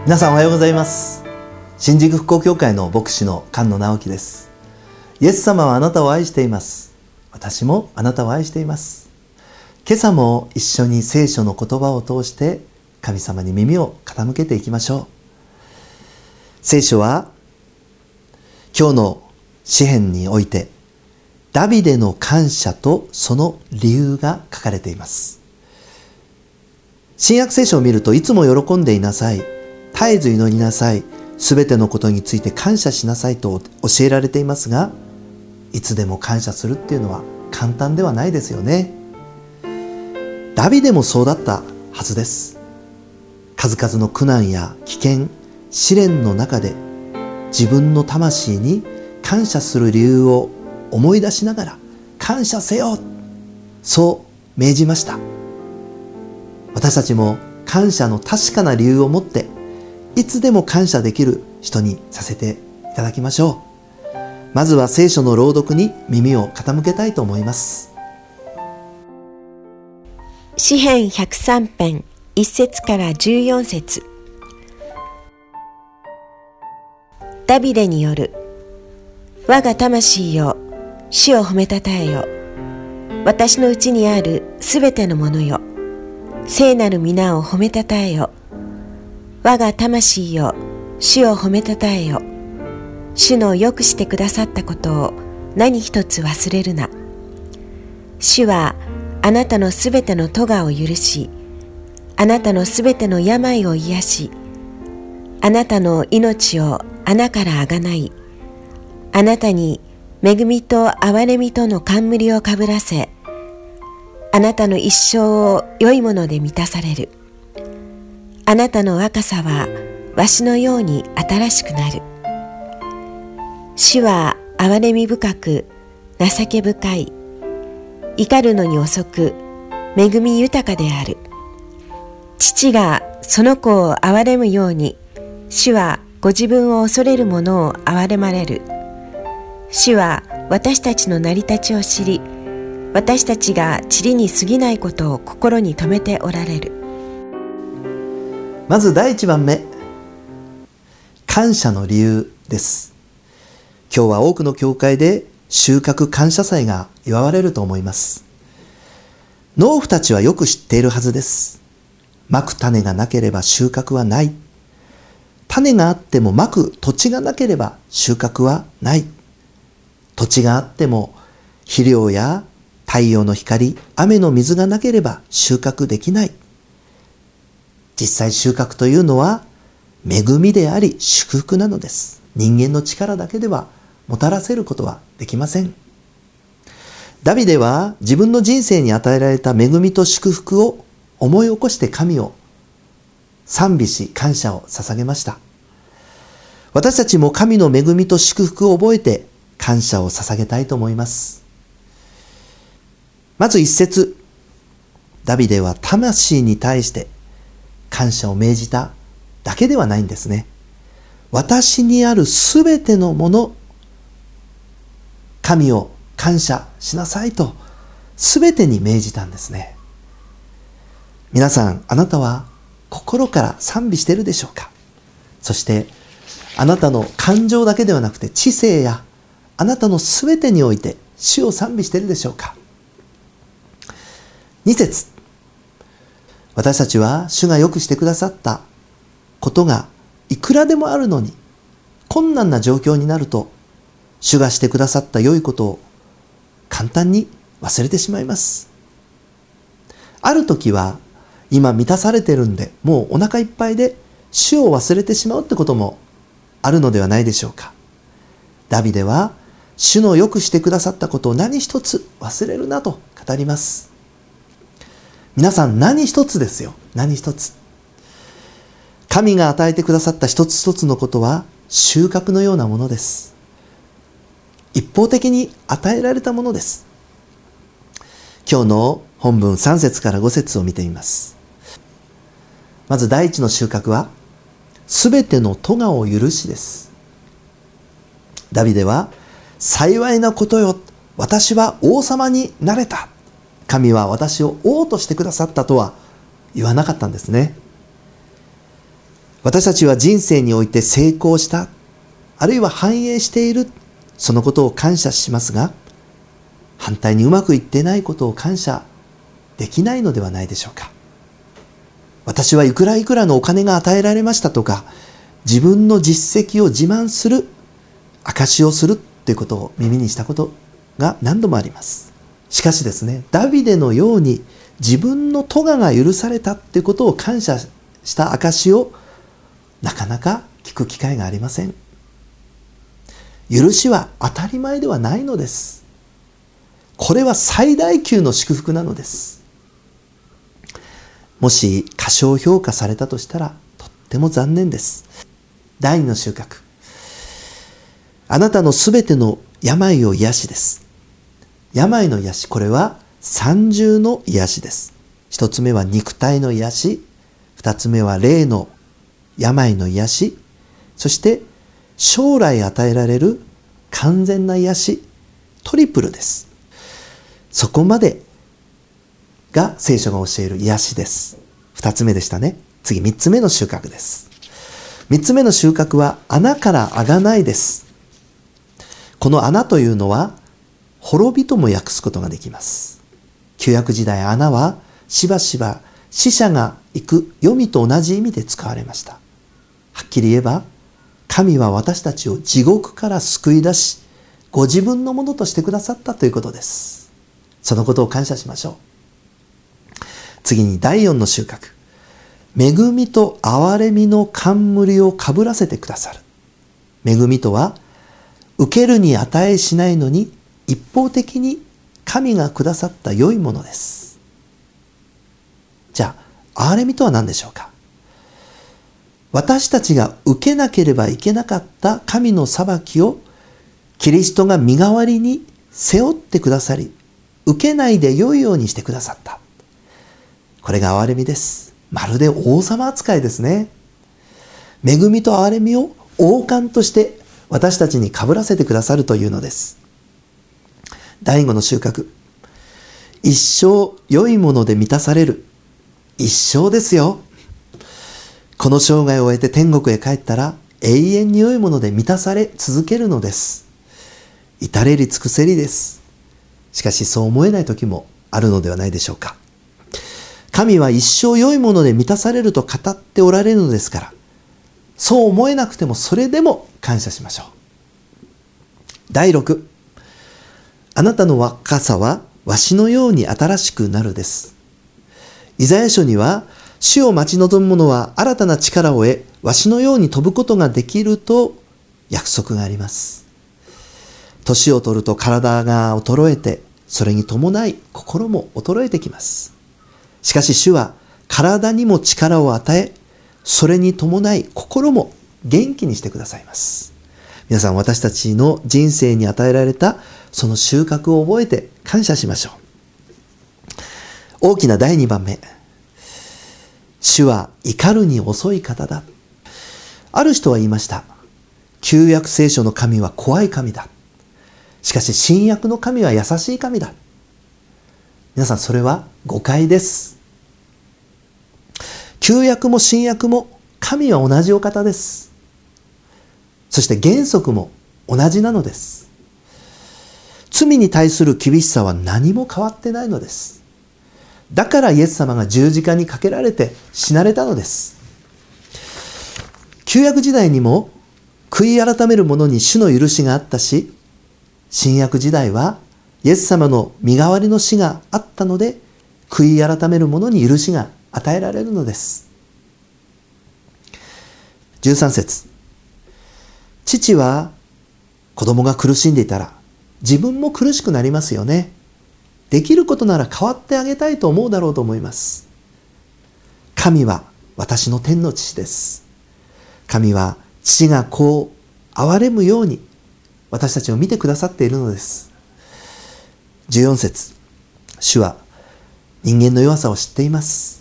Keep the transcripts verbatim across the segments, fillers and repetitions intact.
皆さんおはようございます。新宿復興協会の牧師の菅野直樹です。イエス様はあなたを愛しています。私もあなたを愛しています。今朝も一緒に聖書の言葉を通して神様に耳を傾けていきましょう。聖書は今日の詩編においてダビデの感謝とその理由が書かれています。新約聖書を見ると、いつも喜んでいなさい、絶えず祈りなさい、すべてのことについて感謝しなさいと教えられていますが、いつでも感謝するっていうのは簡単ではないですよね。ダビデもそうだったはずです。数々の苦難や危険、試練の中で自分の魂に感謝する理由を思い出しながら感謝せよ、そう命じました。私たちも感謝の確かな理由を持っていつでも感謝できる人にさせていただきましょう。まずは聖書の朗読に耳を傾けたいと思います。 詩編ひゃくさん編いっ節からじゅうよん節。ダビデによる。我が魂よ、主を褒めたたえよ。私のうちにあるすべてのものよ、聖なる皆を褒めたたえよ。我が魂よ、主を褒めたたえよ。主のよくしてくださったことを何一つ忘れるな。主はあなたのすべての咎を許し、あなたのすべての病を癒し、あなたの命を穴からあがない、あなたに恵みと憐れみとの冠をかぶらせ、あなたの一生を良いもので満たされる。あなたの若さはわしのように新しくなる。主は憐れみ深く情け深い、怒るのに遅く恵み豊かである。父がその子を憐れむように、主はご自分を恐れる者を憐れまれる。主は私たちの成り立ちを知り、私たちが塵に過ぎないことを心に留めておられる。 まず第一番目、感謝の理由です。今日は多くの教会で収穫感謝祭が祝われると思います。農夫たちはよく知っているはずです。まく種がなければ収穫はない。種があってもまく土地がなければ収穫はない。土地があっても肥料や太陽の光、雨の水がなければ収穫できない。実際収穫というのは恵みであり祝福なのです。人間の力だけではもたらせることはできません。ダビデは自分の人生に与えられた恵みと祝福を思い起こして神を賛美し感謝を捧げました。私たちも神の恵みと祝福を覚えて感謝を捧げたいと思います。まず一節、ダビデは魂に対して感謝を命じただけではないんですね。私にあるすべてのもの、神を感謝しなさいとすべてに命じたんですね。皆さん、あなたは心から賛美しているでしょうか？そしてあなたの感情だけではなくて知性やあなたのすべてにおいて主を賛美しているでしょうか？に節、私たちは主がよくしてくださったことがいくらでもあるのに、困難な状況になると主がしてくださった良いことを簡単に忘れてしまいます。ある時は今満たされてるんでもうお腹いっぱいで主を忘れてしまうってこともあるのではないでしょうか。ダビデは主のよくしてくださったことを何一つ忘れるなと語ります。皆さん、何一つですよ。何一つ。神が与えてくださった一つ一つのことは収穫のようなものです。一方的に与えられたものです。今日の本文さん節からご節を見てみます。まず第一の収穫はすべての咎を許しです。ダビデは幸いなことよ、私は王様になれた、神は私を王としてくださったとは言わなかったんですね。 私たちは人生において成功した、あるいは繁栄している、そのことを感謝しますが、反対にうまくいっていないことを感謝できないのではないでしょうか。私はいくらいくらのお金が与えられましたとか、自分の実績を自慢する、証しをするということを耳にしたことが何度もあります。しかしですね、ダビデのように自分の咎が許されたということを感謝した証をなかなか聞く機会がありません。許しは当たり前ではないのです。これは最大級の祝福なのです。もし過小評価されたとしたらとっても残念です。第二の収穫。あなたのすべての病を癒しです。病の癒し、これは三重の癒しです。一つ目は肉体の癒し、二つ目は霊の病の癒し、そして将来与えられる完全な癒し、トリプルです。そこまでが聖書が教える癒しです。二つ目でしたね。次、三つ目の収穫です。三つ目の収穫は穴から贖いです。この穴というのは滅びとも訳すことができます。旧約時代、穴はしばしば死者が行く黄泉と同じ意味で使われました。はっきり言えば、神は私たちを地獄から救い出し、ご自分のものとしてくださったということです。そのことを感謝しましょう。次にだいよんの収穫。恵みと憐れみの冠をかぶらせてくださる。恵みとは、受けるに値しないのに一方的に神がくださった良いものです。じゃあ、憐れみとは何でしょうか。私たちが受けなければいけなかった神の裁きをキリストが身代わりに背負ってくださり、受けないで良いようにしてくださった。これが憐れみです。まるで王様扱いですね。恵みと憐れみを王冠として私たちに被らせてくださるというのです。第五の収穫。一生良いもので満たされる。一生ですよ。この生涯を終えて天国へ帰ったら永遠に良いもので満たされ続けるのです。至れり尽くせりです。しかしそう思えない時もあるのではないでしょうか。神は一生良いもので満たされると語っておられるのですから、そう思えなくてもそれでも感謝しましょう。だいろく。あなたの若さはわしのように新しくなるです。イザヤ書には、主を待ち望む者は新たな力を得、わしのように飛ぶことができると約束があります。年を取ると体が衰えて、それに伴い心も衰えてきます。しかし主は体にも力を与え、それに伴い心も元気にしてくださいます。皆さん、私たちの人生に与えられたその収穫を覚えて感謝しましょう。大きなだいにばんめ。主は怒るに遅い方だ。ある人は言いました。旧約聖書の神は怖い神だ。しかし新約の神は優しい神だ。皆さん、それは誤解です。旧約も新約も神は同じお方です。そして原則も同じなのです。罪に対する厳しさは何も変わってないのです。だからイエス様が十字架にかけられて死なれたのです。旧約時代にも悔い改める者に主の許しがあったし、新約時代はイエス様の身代わりの死があったので、悔い改める者に許しが与えられるのです。じゅうさん節。父は子供が苦しんでいたら自分も苦しくなりますよね。できることなら変わってあげたいと思うだろうと思います。神は私の天の父です。神は父がこう憐れむように私たちを見てくださっているのです。じゅうよん節。主は人間の弱さを知っています。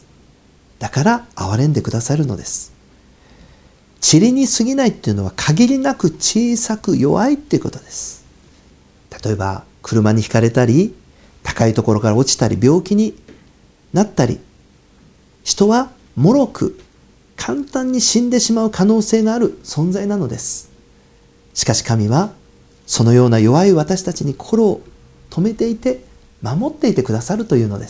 だから憐れんでくださるのです。塵に過ぎないっていうのは限りなく小さく弱いっていうことです。例えば車にひかれたり、高いところから落ちたり、病気になったり、人は脆く簡単に死んでしまう可能性がある存在なのです。しかし神はそのような弱い私たちに心を止めていて守っていてくださるというのです。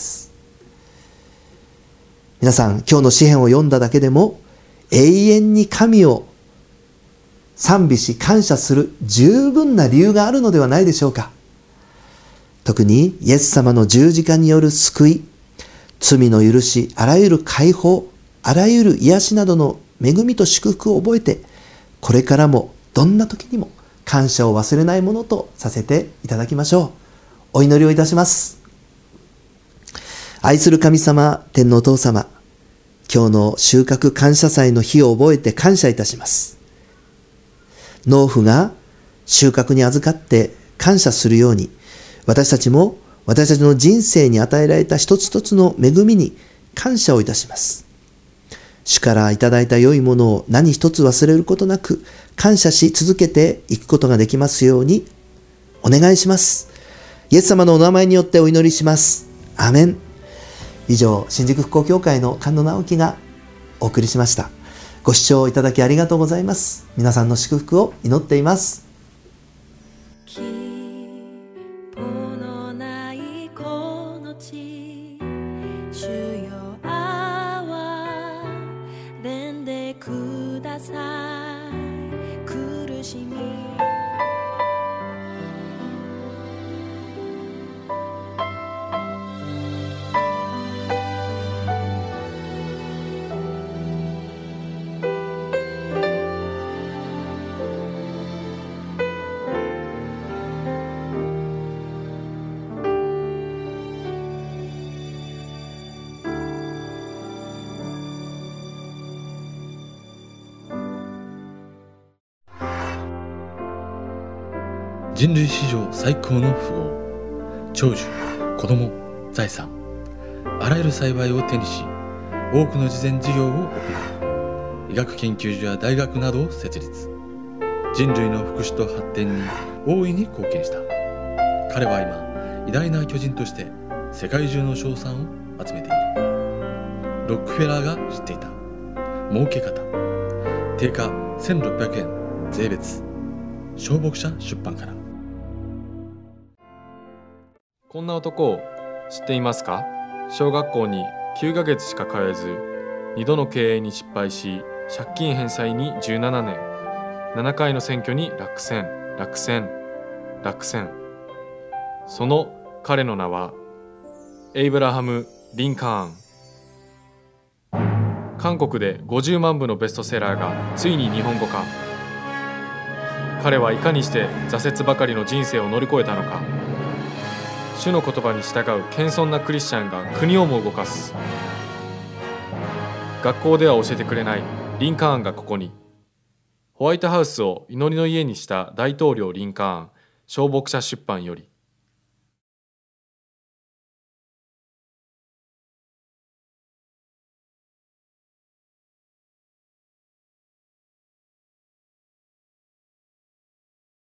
皆さん、今日の詩編を読んだだけでも永遠に神を賛美し感謝する十分な理由があるのではないでしょうか。特にイエス様の十字架による救い、罪の許し、あらゆる解放、あらゆる癒しなどの恵みと祝福を覚えて、これからもどんな時にも感謝を忘れないものとさせていただきましょう。お祈りをいたします。愛する神様、天のお父様、今日の収穫感謝祭の日を覚えて感謝いたします。農夫が収穫に預かって感謝するように、私たちも私たちの人生に与えられた一つ一つの恵みに感謝をいたします。主からいただいた良いものを何一つ忘れることなく感謝し続けていくことができますようにお願いします。イエス様のお名前によってお祈りします。アーメン。以上、新宿復興協会の菅野直樹がお送りしました。ご視聴いただきありがとうございます。皆さんの祝福を祈っています。 希望のないこの地、主よ憐れんでください。苦しみ人類史上最高の富豪、長寿、子供、財産、あらゆる幸いを手にし、多くの慈善事業を行い、医学研究所や大学などを設立。人類の福祉と発展に大いに貢献した。彼は今、偉大な巨人として世界中の称賛を集めている。ロックフェラーが知っていた儲け方。定価せんろっぴゃくえん税別。小牧者出版から。 こんな男を知っていますか？小学校にきゅうかげつしか通えず、にどの経営に失敗し、借金返済にじゅうななねん、ななかいの選挙に落選、落選、落選。その彼の名は、エイブラハム・リンカーン。韓国でごじゅうまんぶのベストセラーがついに日本語化。彼はいかにして挫折ばかりの人生を乗り越えたのか。主の言葉に従う謙遜なクリスチャンが国をも動かす。学校では教えてくれないリンカーンがここに。ホワイトハウスを祈りの家にした大統領リンカーン、小牧者出版より。